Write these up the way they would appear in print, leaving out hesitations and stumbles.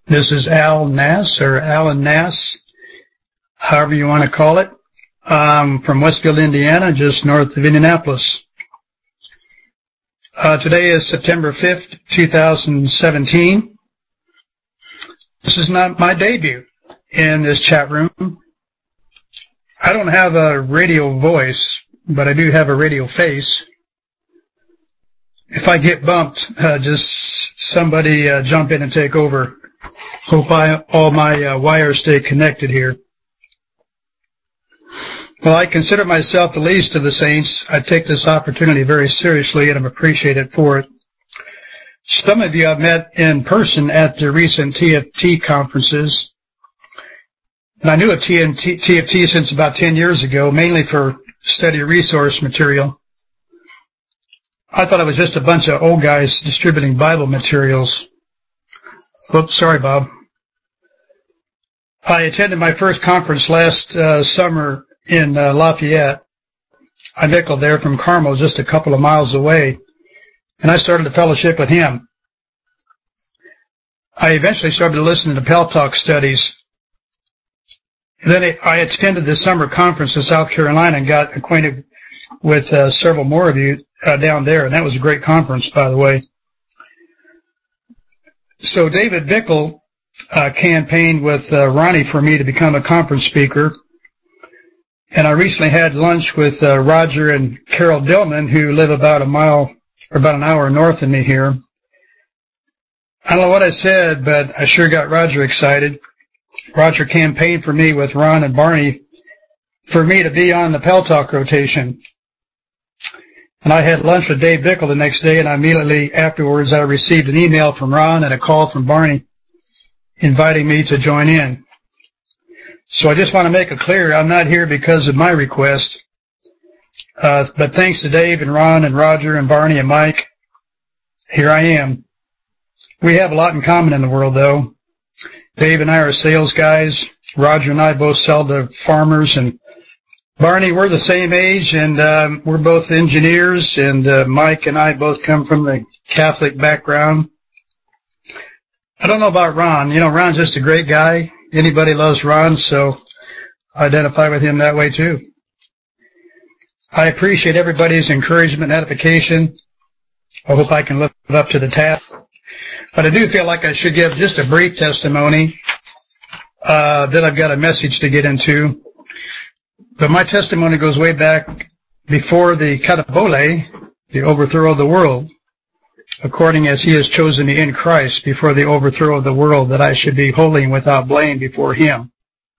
This is Al Nass, or Alan Nass, however you want to call it. From Westfield, Indiana, just north of Indianapolis. Today is September 5th, 2017. This is not my debut in this chat room. I don't have a radio voice, but I do have a radio face. If I get bumped, just somebody jump in and take over. Hope all my wires stay connected here. Well, I consider myself the least of the saints. I take this opportunity very seriously, and I'm appreciated for it. Some of you I've met in person at the recent TFT conferences. And I knew of TFT since about 10 years ago, mainly for study resource material. I thought it was just a bunch of old guys distributing Bible materials. Oops, sorry, Bob. I attended my first conference last summer in Lafayette. I nickeled there from Carmel, just a couple of miles away, and I started a fellowship with him. I eventually started to listen to Pell Talk studies. And then I attended the summer conference in South Carolina and got acquainted with several more of you down there, and that was a great conference, by the way. So David Bickle campaigned with Ronnie for me to become a conference speaker. And I recently had lunch with Roger and Carol Dillman, who live about an hour north of me here. I don't know what I said, but I sure got Roger excited. Roger campaigned for me with Ron and Barney for me to be on the Pell Talk rotation. And I had lunch with Dave Bickle the next day, and immediately afterwards I received an email from Ron and a call from Barney inviting me to join in. So I just want to make it clear, I'm not here because of my request. But thanks to Dave and Ron and Roger and Barney and Mike, here I am. We have a lot in common in the world, though. Dave and I are sales guys. Roger and I both sell to farmers, and Barney, we're the same age, and we're both engineers, and Mike and I both come from the Catholic background. I don't know about Ron. You know, Ron's just a great guy. Anybody loves Ron, so I identify with him that way, too. I appreciate everybody's encouragement and edification. I hope I can live up to the task. But I do feel like I should give just a brief testimony. Then I've got a message to get into. But my testimony goes way back before the Katabole, the overthrow of the world, according as he has chosen me in Christ before the overthrow of the world, that I should be holy and without blame before him.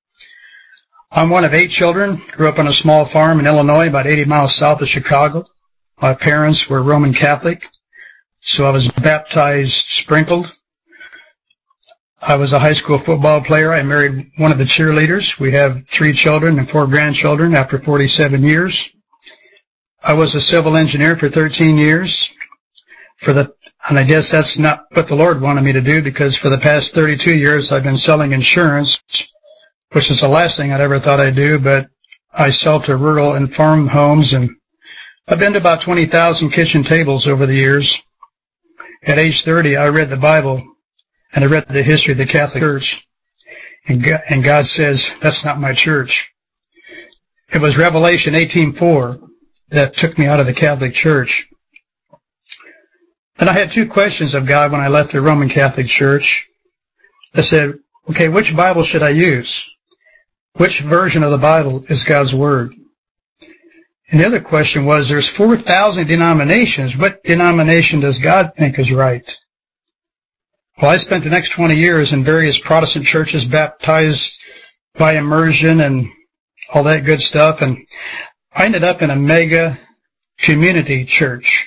I'm one of 8 children, grew up on a small farm in Illinois, about 80 miles south of Chicago. My parents were Roman Catholic, so I was baptized, sprinkled. I was a high school football player. I married one of the cheerleaders. We have 3 children and 4 grandchildren after 47 years. I was a civil engineer for 13 years. And I guess that's not what the Lord wanted me to do, because for the past 32 years I've been selling insurance, which is the last thing I'd ever thought I'd do, but I sell to rural and farm homes, and I've been to about 20,000 kitchen tables over the years. At age 30, I read the Bible, and I read the history of the Catholic Church, and God says, that's not my church. It was Revelation 18:4 that took me out of the Catholic Church. And I had 2 questions of God when I left the Roman Catholic Church. I said, okay, which Bible should I use? Which version of the Bible is God's Word? And the other question was, there's 4,000 denominations. What denomination does God think is right? Well, I spent the next 20 years in various Protestant churches, baptized by immersion and all that good stuff, and I ended up in a mega community church.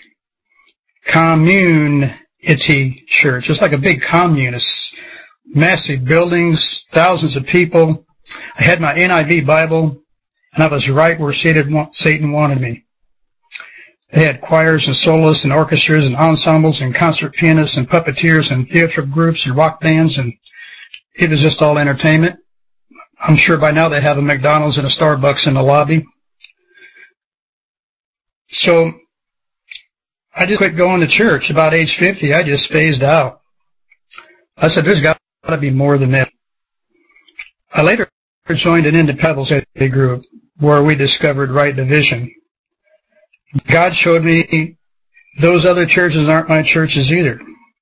Community church. It's like a big commune. It's massive buildings, thousands of people. I had my NIV Bible, and I was right where Satan wanted me. They had choirs and soloists and orchestras and ensembles and concert pianists and puppeteers and theater groups and rock bands, and it was just all entertainment. I'm sure by now they have a McDonald's and a Starbucks in the lobby. So I just quit going to church. About age 50, I just phased out. I said, there's got to be more than that. I later joined an independent study group where we discovered right division. God showed me those other churches aren't my churches either.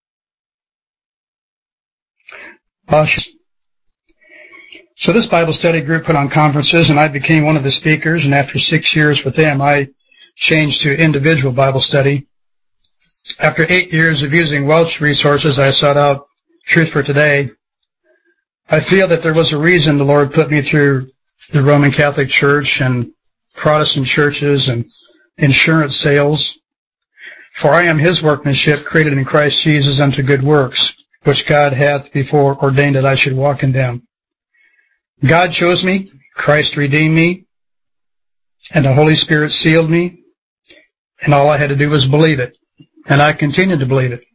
So this Bible study group put on conferences, and I became one of the speakers, and after 6 years with them, I changed to individual Bible study. After 8 years of using Welch resources, I sought out Truth for Today. I feel that there was a reason the Lord put me through the Roman Catholic Church and Protestant churches and insurance sales. For I am His workmanship, created in Christ Jesus unto good works, which God hath before ordained that I should walk in them. God chose me, Christ redeemed me, and the Holy Spirit sealed me, and all I had to do was believe it, and I continue to believe it.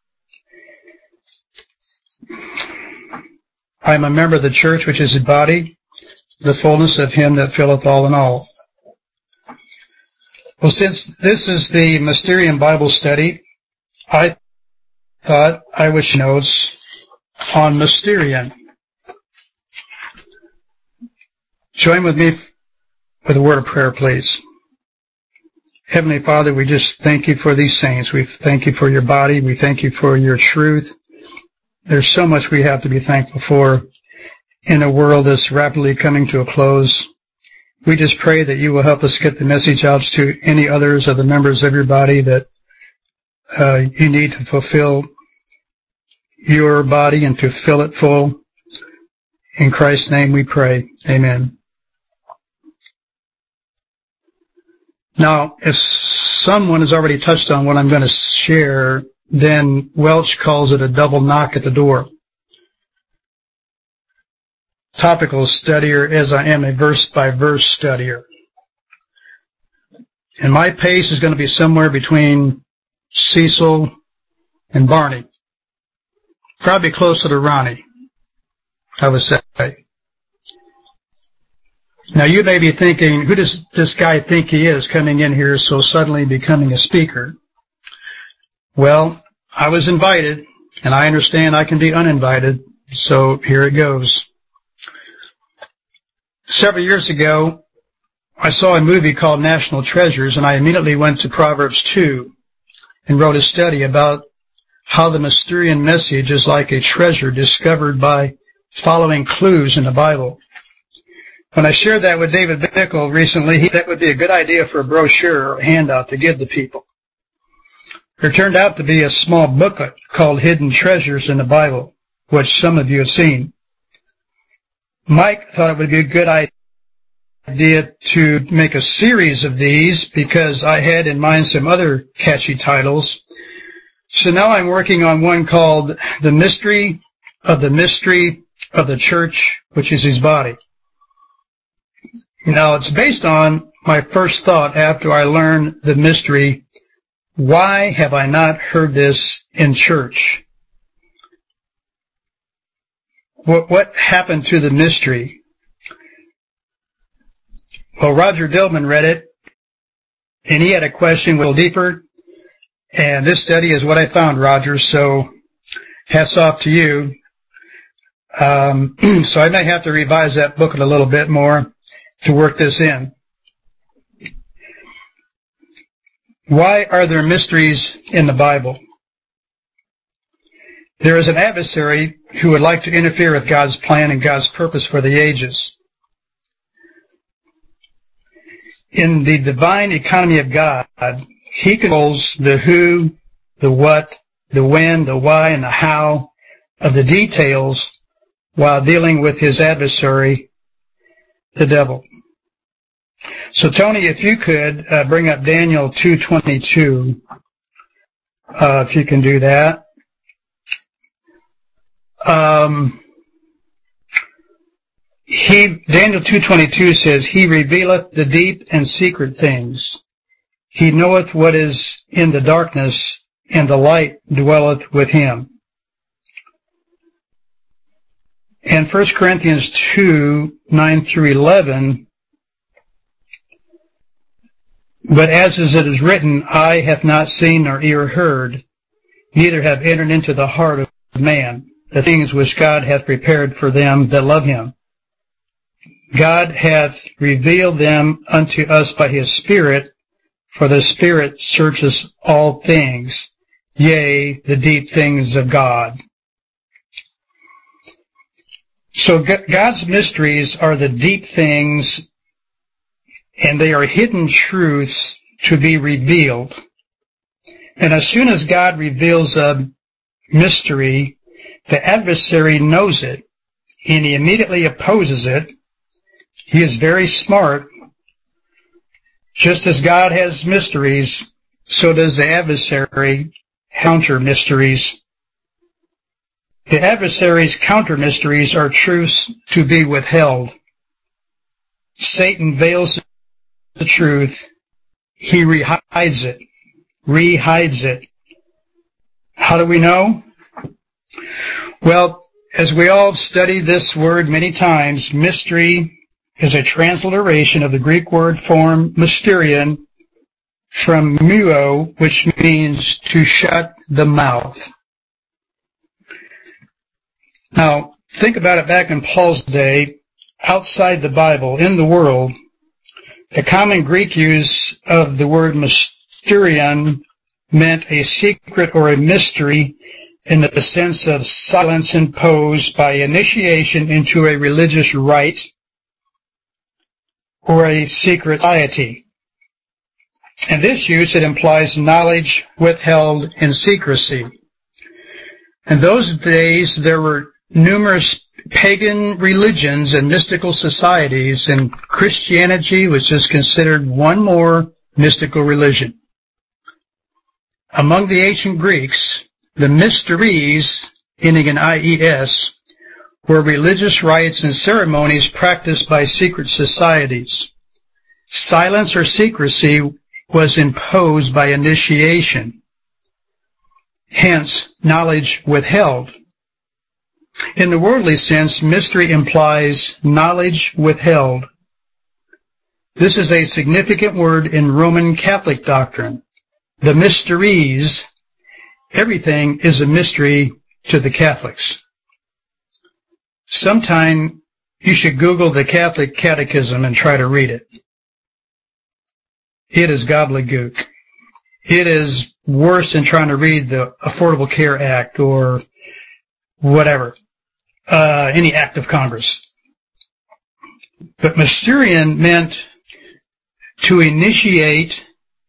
I am a member of the church, which is His body, the fullness of Him that filleth all in all. Well, since this is the Mysterium Bible study, I thought I would share notes on Mysterium. Join with me with a word of prayer, please. Heavenly Father, we just thank You for these saints. We thank You for Your body. We thank You for Your truth. There's so much we have to be thankful for in a world that's rapidly coming to a close. We just pray that You will help us get the message out to any others of the members of Your body that You need to fulfill Your body and to fill it full. In Christ's name we pray. Amen. Now, if someone has already touched on what I'm going to share, then Welch calls it a double knock at the door. Topical studier as I am a verse-by-verse studier. And my pace is going to be somewhere between Cecil and Barney. Probably closer to Ronnie, I would say. Now you may be thinking, who does this guy think he is coming in here so suddenly becoming a speaker? Well, I was invited, and I understand I can be uninvited, so here it goes. Several years ago, I saw a movie called National Treasures, and I immediately went to Proverbs 2 and wrote a study about how the Mysterian message is like a treasure discovered by following clues in the Bible. When I shared that with David Bickle recently, he thought that would be a good idea for a brochure or a handout to give the people. There turned out to be a small booklet called Hidden Treasures in the Bible, which some of you have seen. Mike thought it would be a good idea to make a series of these because I had in mind some other catchy titles. So now I'm working on one called The Mystery of the Church, which is His body. Now, it's based on my first thought after I learned the mystery, why have I not heard this in church? What happened to the mystery? Well, Roger Dillman read it, and he had a question a little deeper, and this study is what I found, Roger, so hats off to you. So I may have to revise that booklet a little bit more to work this in. Why are there mysteries in the Bible? There is an adversary who would like to interfere with God's plan and God's purpose for the ages. In the divine economy of God, He controls the who, the what, the when, the why, and the how of the details while dealing with His adversary, the devil. So, Tony, if you could bring up Daniel 2:22, if you can do that. Daniel 2:22 says, He revealeth the deep and secret things. He knoweth what is in the darkness, and the light dwelleth with Him. And 1 Corinthians 2:9-11, but as it is written, eye hath not seen nor ear heard, neither have entered into the heart of man the things which God hath prepared for them that love him. God hath revealed them unto us by his Spirit, for the Spirit searches all things, yea, the deep things of God. So God's mysteries are the deep things, and they are hidden truths to be revealed. And as soon as God reveals a mystery, the adversary knows it, and he immediately opposes it. He is very smart. Just as God has mysteries, so does the adversary counter mysteries. The adversary's counter mysteries are truths to be withheld. Satan veils the truth. He rehides it. How do we know? Well, as we all study this word many times, mystery is a transliteration of the Greek word form mysterion from muo, which means to shut the mouth. Now, think about it back in Paul's day, outside the Bible, in the world, the common Greek use of the word mysterion meant a secret or a mystery in the sense of silence imposed by initiation into a religious rite or a secret society. In this use, it implies knowledge withheld in secrecy. In those days, there were numerous pagan religions and mystical societies, and Christianity was just considered one more mystical religion. Among the ancient Greeks, the mysteries, ending in IES, were religious rites and ceremonies practiced by secret societies. Silence or secrecy was imposed by initiation. Hence, knowledge withheld. In the worldly sense, mystery implies knowledge withheld. This is a significant word in Roman Catholic doctrine. The mysteries, everything is a mystery to the Catholics. Sometime you should Google the Catholic Catechism and try to read it. It is gobbledygook. It is worse than trying to read the Affordable Care Act or whatever, any act of Congress. But mysterion meant to initiate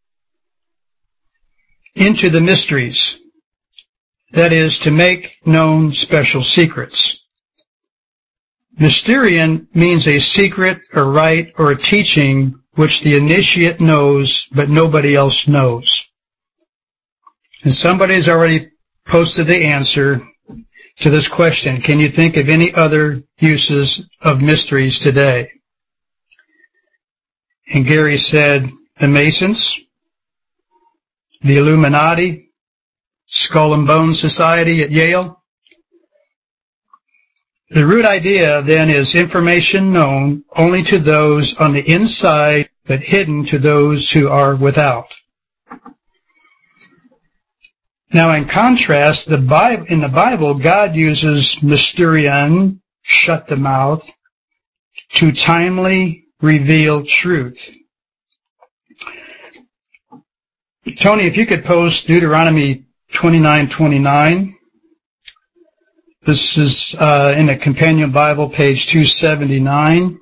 into the mysteries. That is, to make known special secrets. Mysterion means a secret, a rite, or a teaching which the initiate knows, but nobody else knows. And somebody's already posted the answer to this question. Can you think of any other uses of mysteries today? And Gary said the Masons, the Illuminati, Skull and Bone Society at Yale. The root idea, then, is information known only to those on the inside, but hidden to those who are without. Now, in contrast, in the Bible, God uses mysterion, shut the mouth, to timely reveal truth. Tony, if you could post Deuteronomy 29:29. This is in the Companion Bible, page 279.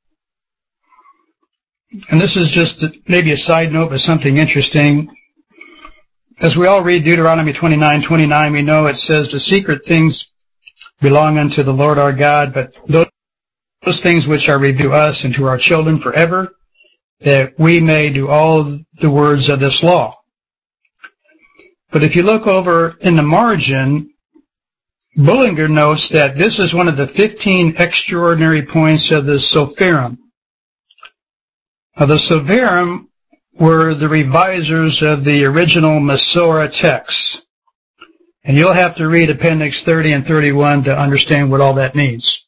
And this is just maybe a side note, but something interesting. As we all read Deuteronomy 29:29, we know it says, the secret things belong unto the Lord our God, but those things which are revealed to us and to our children forever, that we may do all the words of this law. But if you look over in the margin, Bullinger notes that this is one of the 15 extraordinary points of the Sopherim. Now, the Sopherim were the revisers of the original Masorah texts. And you'll have to read Appendix 30 and 31 to understand what all that means.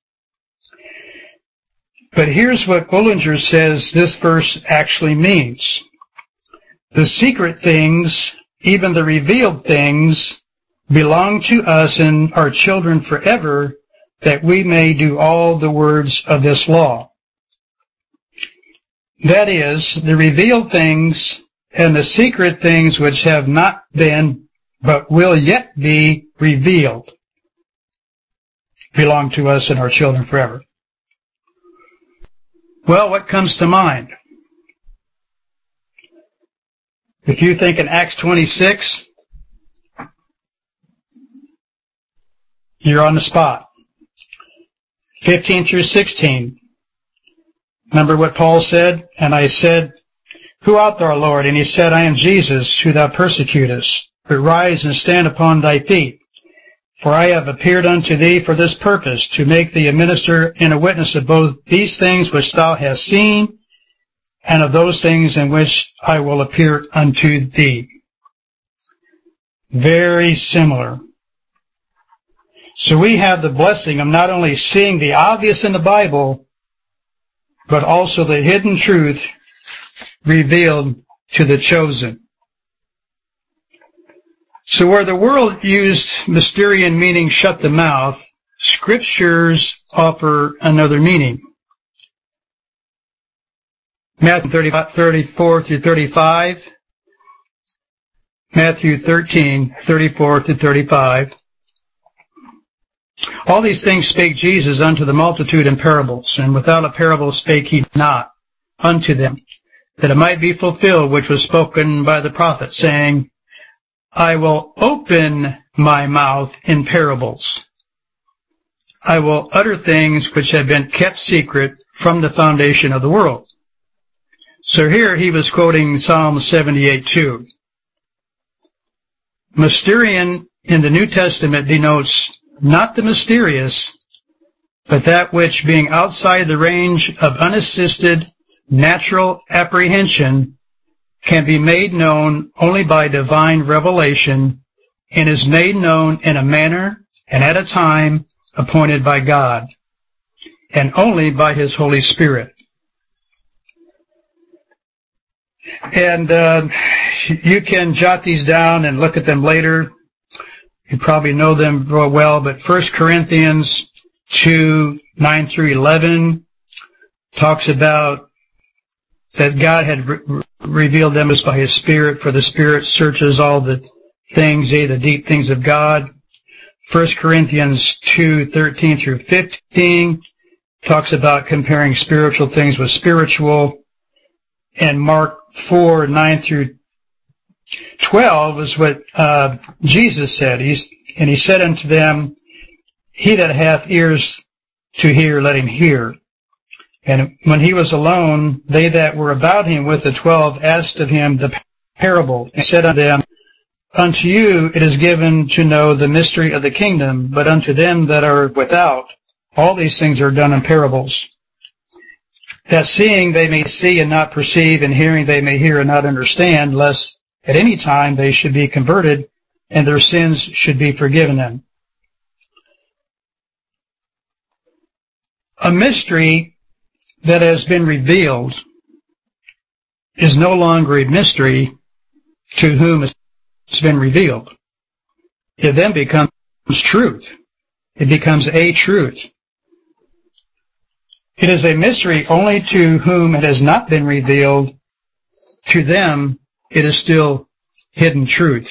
But here's what Bullinger says this verse actually means. The secret things, even the revealed things, belong to us and our children forever, that we may do all the words of this law. That is, the revealed things and the secret things which have not been, but will yet be revealed, belong to us and our children forever. Well, what comes to mind? If you think in Acts 26, you're on the spot. 15 through 16. Remember what Paul said? And I said, Who art thou, Lord? And he said, I am Jesus, who thou persecutest. But rise and stand upon thy feet. For I have appeared unto thee for this purpose, to make thee a minister and a witness of both these things which thou hast seen, and of those things in which I will appear unto thee. Very similar. So we have the blessing of not only seeing the obvious in the Bible, but also the hidden truth revealed to the chosen. So where the world used Mysterian meaning shut the mouth, Scriptures offer another meaning. Matthew 34 through 35, Matthew 13, 34 through 35. All these things spake Jesus unto the multitude in parables, and without a parable spake he not unto them, that it might be fulfilled which was spoken by the prophet, saying, I will open my mouth in parables. I will utter things which have been kept secret from the foundation of the world. So here he was quoting Psalm 78:2. Mysterian in the New Testament denotes not the mysterious, but that which, being outside the range of unassisted natural apprehension, can be made known only by divine revelation, and is made known in a manner and at a time appointed by God, and only by His Holy Spirit. And you can jot these down and look at them later. You probably know them real well, but 1 Corinthians 2, 9 through 11 talks about that God had revealed them as by His Spirit, for the Spirit searches all the things, the deep things of God. 1 Corinthians 2, 13 through 15 talks about comparing spiritual things with spiritual. And Mark 4, 9 through 12 is what Jesus said. He said unto them, He that hath ears to hear, let him hear. And when he was alone, they that were about him with the 12 asked of him the parable, and said unto them, Unto you it is given to know the mystery of the kingdom, but unto them that are without, all these things are done in parables, that seeing they may see and not perceive, and hearing they may hear and not understand, lest at any time they should be converted, and their sins should be forgiven them. A mystery that has been revealed is no longer a mystery to whom it's been revealed. It then becomes truth. It becomes a truth. It is a mystery only to whom it has not been revealed. To them, it is still hidden truth.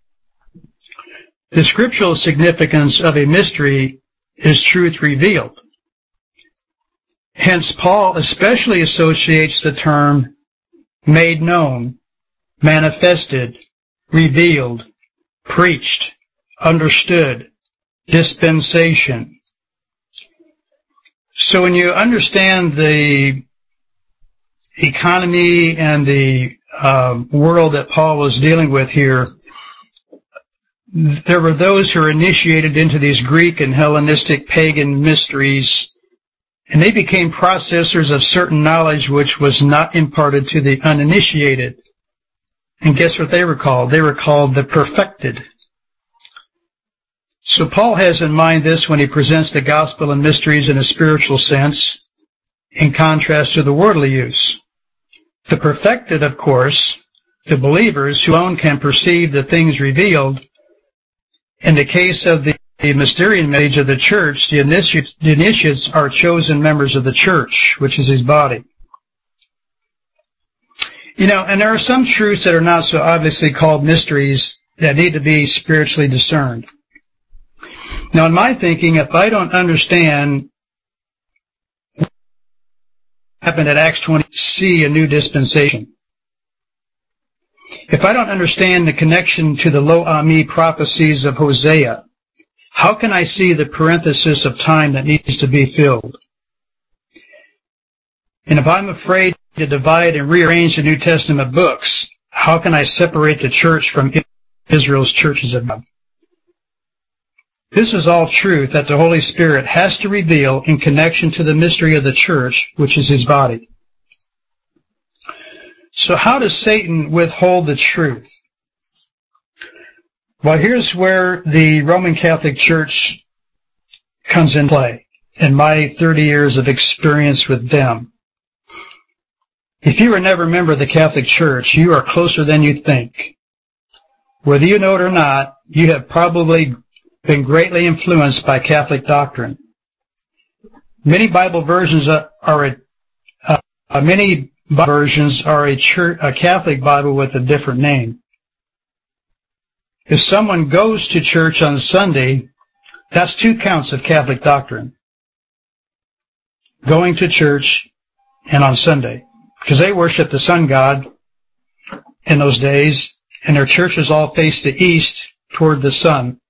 The scriptural significance of a mystery is truth revealed. Hence, Paul especially associates the term made known, manifested, revealed, preached, understood, dispensation. So when you understand the economy and the world that Paul was dealing with here, there were those who were initiated into these Greek and Hellenistic pagan mysteries, and they became processors of certain knowledge which was not imparted to the uninitiated. And guess what they were called? They were called the perfected. So Paul has in mind this when he presents the gospel and mysteries in a spiritual sense, in contrast to the worldly use. The perfected, of course, the believers who alone can perceive the things revealed, In the case of the Mysterian age of the church, the initiates are chosen members of the church, which is his body. And there are some truths that are not so obviously called mysteries that need to be spiritually discerned. Now, in my thinking, if I don't understand what happened at Acts 20, see a new dispensation. If I don't understand the connection to the Lo Ami prophecies of Hosea, how can I see the parenthesis of time that needs to be filled? And if I'm afraid to divide and rearrange the New Testament books, how can I separate the church from Israel's churches of God? This is all truth that the Holy Spirit has to reveal in connection to the mystery of the church, which is his body. So how does Satan withhold the truth? Well, here's where the Roman Catholic Church comes in play, in my 30 years of experience with them. If you were never a member of the Catholic Church, you are closer than you think. Whether you know it or not, you have probably been greatly influenced by Catholic doctrine. Many Bible versions are a Catholic Bible with a different name. If someone goes to church on Sunday, that's 2 counts of Catholic doctrine. Going to church and on Sunday. Because they worship the sun god in those days, and their churches all face the east toward the sun.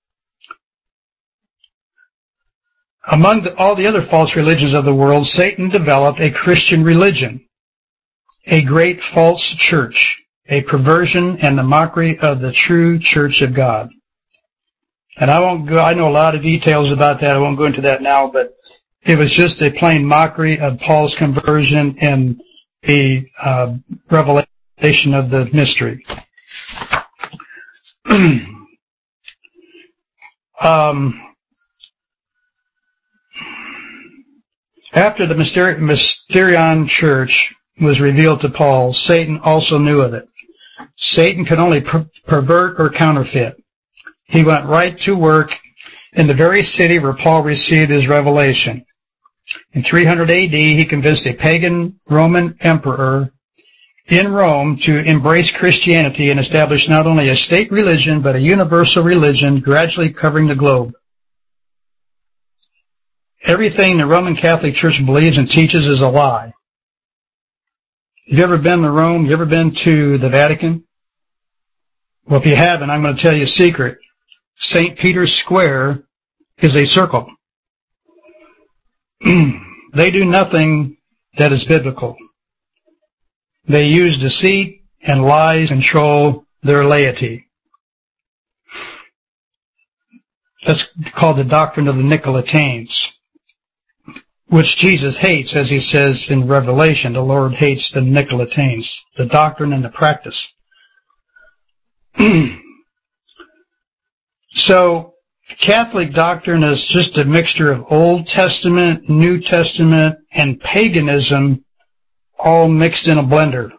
Among all the other false religions of the world, Satan developed a Christian religion, a great false church, a perversion and the mockery of the true church of God. And I know a lot of details about that. I won't go into that now, but it was just a plain mockery of Paul's conversion and the revelation of the mystery. After the Mysterion church was revealed to Paul, Satan also knew of it. Satan could only pervert or counterfeit. He went right to work in the very city where Paul received his revelation. In 300 AD, he convinced a pagan Roman emperor in Rome to embrace Christianity and establish not only a state religion, but a universal religion gradually covering the globe. Everything the Roman Catholic Church believes and teaches is a lie. Have you ever been to Rome? You ever been to the Vatican? Well, if you haven't, I'm going to tell you a secret. St. Peter's Square is a circle. They do nothing that is biblical. They use deceit and lies to control their laity. That's called the doctrine of the Nicolaitanes, which Jesus hates, as he says in Revelation. The Lord hates the Nicolaitanes, the doctrine and the practice. So, Catholic doctrine is just a mixture of Old Testament, New Testament, and paganism all mixed in a blender.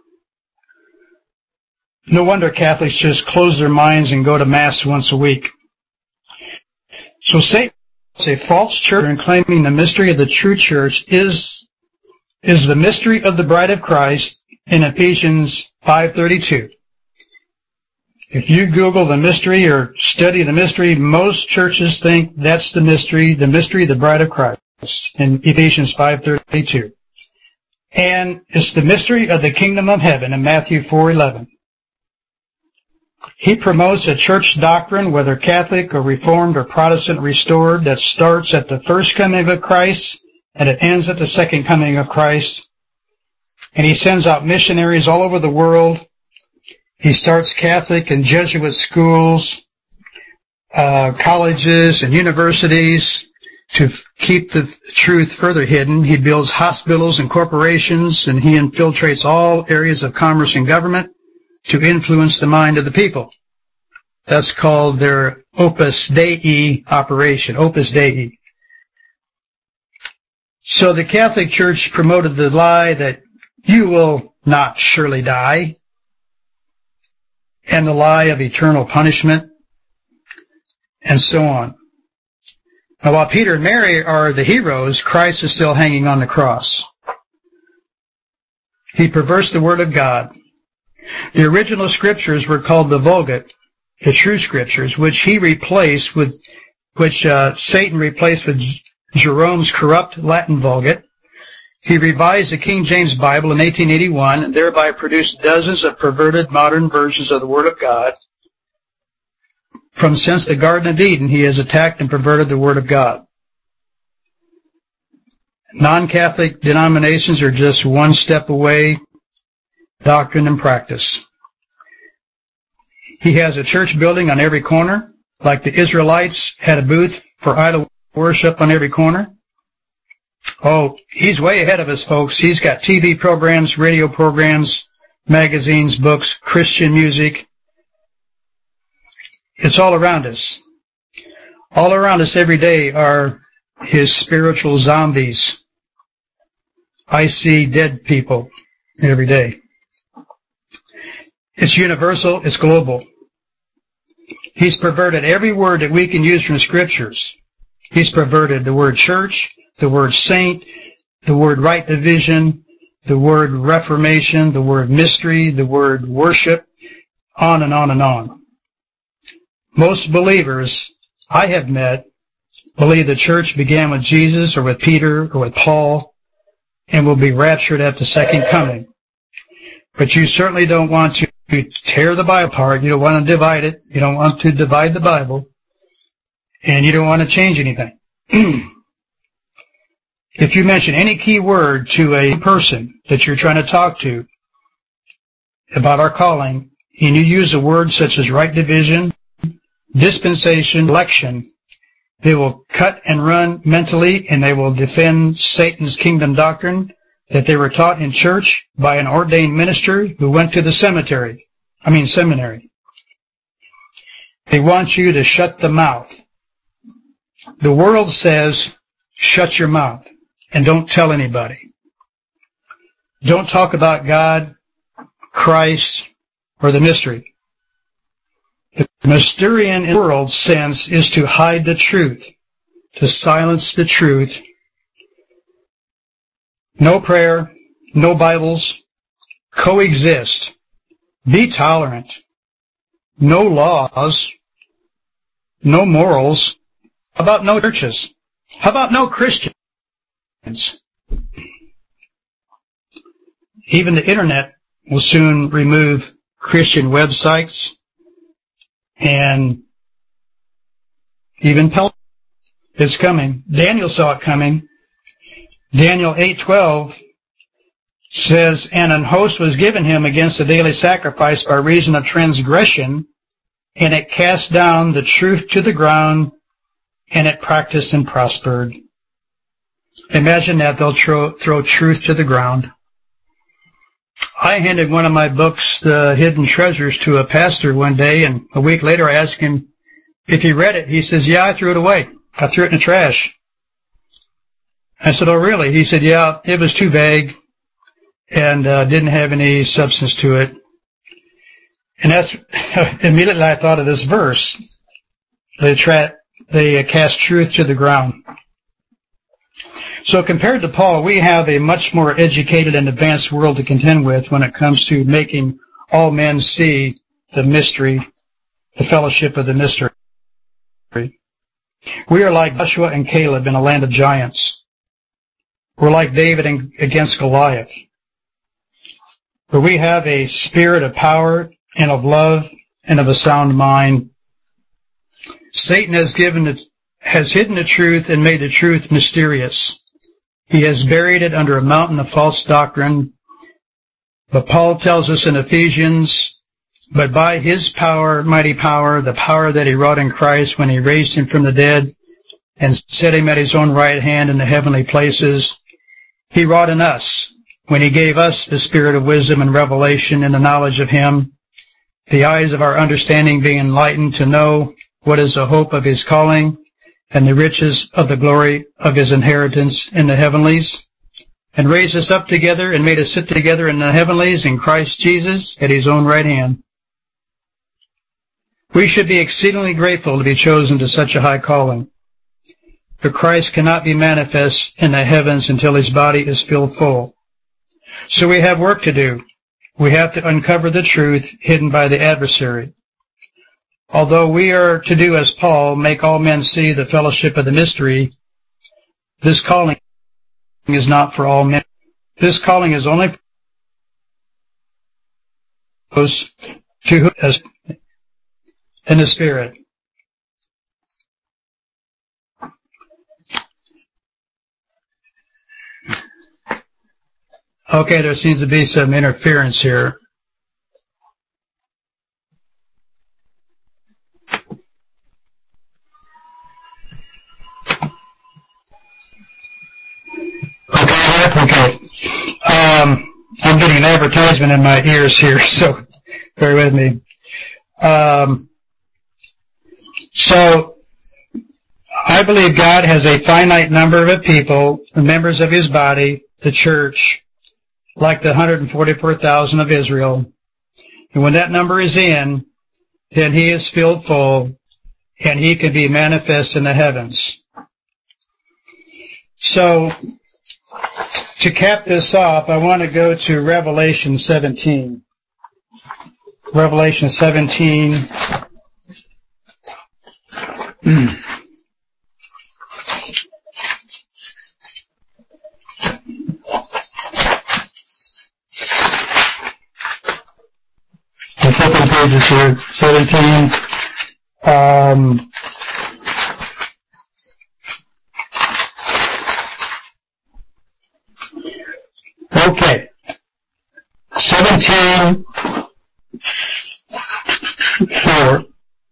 No wonder Catholics just close their minds and go to Mass once a week. So Satan is a false church, and claiming the mystery of the true church is the mystery of the bride of Christ in Ephesians 5:32. If you Google the mystery or study the mystery, most churches think that's the mystery of the bride of Christ in Ephesians 5:32. And it's the mystery of the kingdom of heaven in Matthew 4:11. He promotes a church doctrine, whether Catholic or Reformed or Protestant restored, that starts at the first coming of Christ and it ends at the second coming of Christ. And he sends out missionaries all over the world. He starts Catholic and Jesuit schools, colleges and universities to keep the truth further hidden. He builds hospitals and corporations, and he infiltrates all areas of commerce and government to influence the mind of the people. That's called their Opus Dei operation, Opus Dei. So the Catholic Church promoted the lie that you will not surely die, and the lie of eternal punishment. and so on. Now, while Peter and Mary are the heroes, Christ is still hanging on the cross. He perverts the Word of God. The original scriptures were called the Vulgate, the true scriptures, which Satan replaced with Jerome's corrupt Latin Vulgate. He revised the King James Bible in 1881 and thereby produced dozens of perverted modern versions of the Word of God. Since the Garden of Eden, he has attacked and perverted the Word of God. Non-Catholic denominations are just one step away, doctrine and practice. He has a church building on every corner, like the Israelites had a booth for idol worship on every corner. Oh, he's way ahead of us, folks. He's got TV programs, radio programs, magazines, books, Christian music. It's all around us. All around us every day are his spiritual zombies. I see dead people every day. It's universal. It's global. He's perverted every word that we can use from scriptures. He's perverted the word church, the word saint, the word right division, the word reformation, the word mystery, the word worship, on and on and on. Most believers I have met believe the church began with Jesus or with Peter or with Paul and will be raptured at the second coming. But you certainly don't want to tear the Bible apart. You don't want to divide it. You don't want to divide the Bible. And you don't want to change anything. If you mention any key word to a person that you're trying to talk to about our calling, and you use a word such as right division, dispensation, election, they will cut and run mentally, and they will defend Satan's kingdom doctrine that they were taught in church by an ordained minister who went to the seminary. They want you to shut the mouth. The world says, shut your mouth and don't tell anybody. Don't talk about God, Christ, or the mystery. The Mysterian world sense is to hide the truth, to silence the truth. No prayer, no Bibles, coexist, be tolerant, no laws, no morals. How about no churches? How about no Christians? Even the internet will soon remove Christian websites and even it's coming. Daniel saw it coming. Daniel 8:12 says, and an host was given him against the daily sacrifice by reason of transgression, and it cast down the truth to the ground, and it practiced and prospered. Imagine that. They'll throw truth to the ground. I handed one of my books, The Hidden Treasures, to a pastor one day, and a week later I asked him if he read it. He says, yeah, I threw it away. I threw it in the trash. I said, oh, really? He said, yeah, it was too vague and didn't have any substance to it. And that's immediately I thought of this verse. They cast truth to the ground. So compared to Paul, we have a much more educated and advanced world to contend with when it comes to making all men see the mystery, the fellowship of the mystery. We are like Joshua and Caleb in a land of giants. We're like David against Goliath. But we have a spirit of power and of love and of a sound mind. Satan has hidden the truth and made the truth mysterious. He has buried it under a mountain of false doctrine. But Paul tells us in Ephesians, but by his power, mighty power, the power that he wrought in Christ when he raised him from the dead and set him at his own right hand in the heavenly places, he wrought in us when he gave us the spirit of wisdom and revelation in the knowledge of him, the eyes of our understanding being enlightened to know what is the hope of his calling and the riches of the glory of his inheritance in the heavenlies, and raised us up together and made us sit together in the heavenlies in Christ Jesus at his own right hand. We should be exceedingly grateful to be chosen to such a high calling. For Christ cannot be manifest in the heavens until his body is filled full. So we have work to do. We have to uncover the truth hidden by the adversary. Although we are to do as Paul, make all men see the fellowship of the mystery, this calling is not for all men. This calling is only for those to whom is in the Spirit. Okay, there seems to be some interference here. Okay. I'm getting an advertisement in my ears here, so bear with me. So I believe God has a finite number of people, the members of his body, the church, like the 144,000 of Israel. And when that number is in, then he is filled full, and he can be manifest in the heavens. So, to cap this off, I want to go to Revelation 17. Revelation 17. I'm flipping pages here. 17. Okay. 17:4.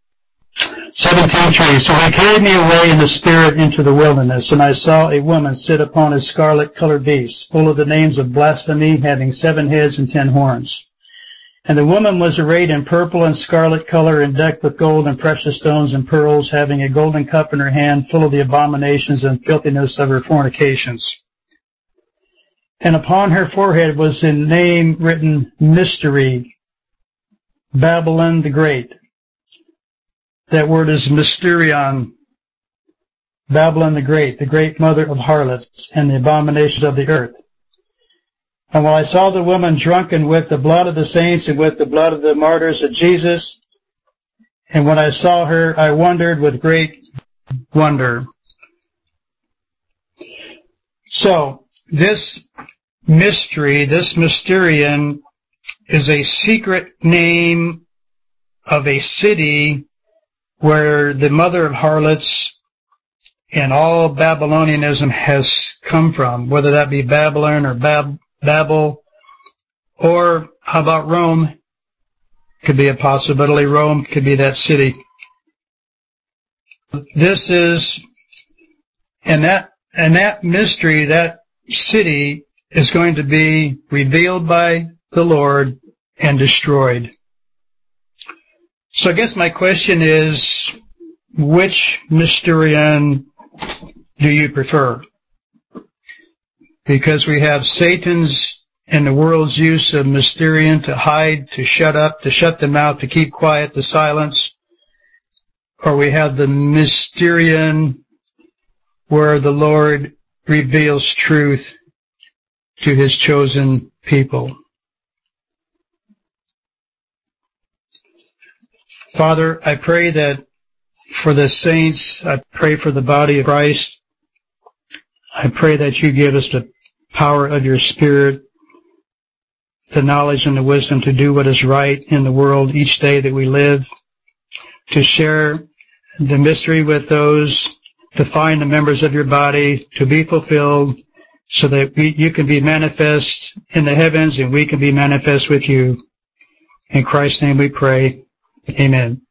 17:3. So he carried me away in the spirit into the wilderness, and I saw a woman sit upon a scarlet-colored beast, full of the names of blasphemy, having 7 heads and 10 horns. And the woman was arrayed in purple and scarlet color, and decked with gold and precious stones and pearls, having a golden cup in her hand, full of the abominations and filthiness of her fornications. And upon her forehead was a name written, Mystery, Babylon the Great. That word is Mysterion, Babylon the great mother of harlots, and the abominations of the earth. And when I saw the woman drunken with the blood of the saints and with the blood of the martyrs of Jesus, and when I saw her, I wondered with great wonder. So, this mystery, this Mysterion, is a secret name of a city where the mother of harlots and all Babylonianism has come from, whether that be Babylon or Babel, or how about Rome? Could be a possibility. Rome could be that city. This is, and that mystery, that city is going to be revealed by the Lord and destroyed. So I guess my question is, which Mysterion do you prefer? Because we have Satan's and the world's use of Mysterion to hide, to shut up, to shut them out, to keep quiet, to silence. Or we have the Mysterion where the Lord reveals truth to his chosen people. Father, I pray that for the saints, I pray for the body of Christ. I pray that you give us the power of your Spirit, the knowledge and the wisdom to do what is right in the world each day that we live, to share the mystery with those, to find the members of your body, to be fulfilled, so that you can be manifest in the heavens and we can be manifest with you. In Christ's name we pray. Amen.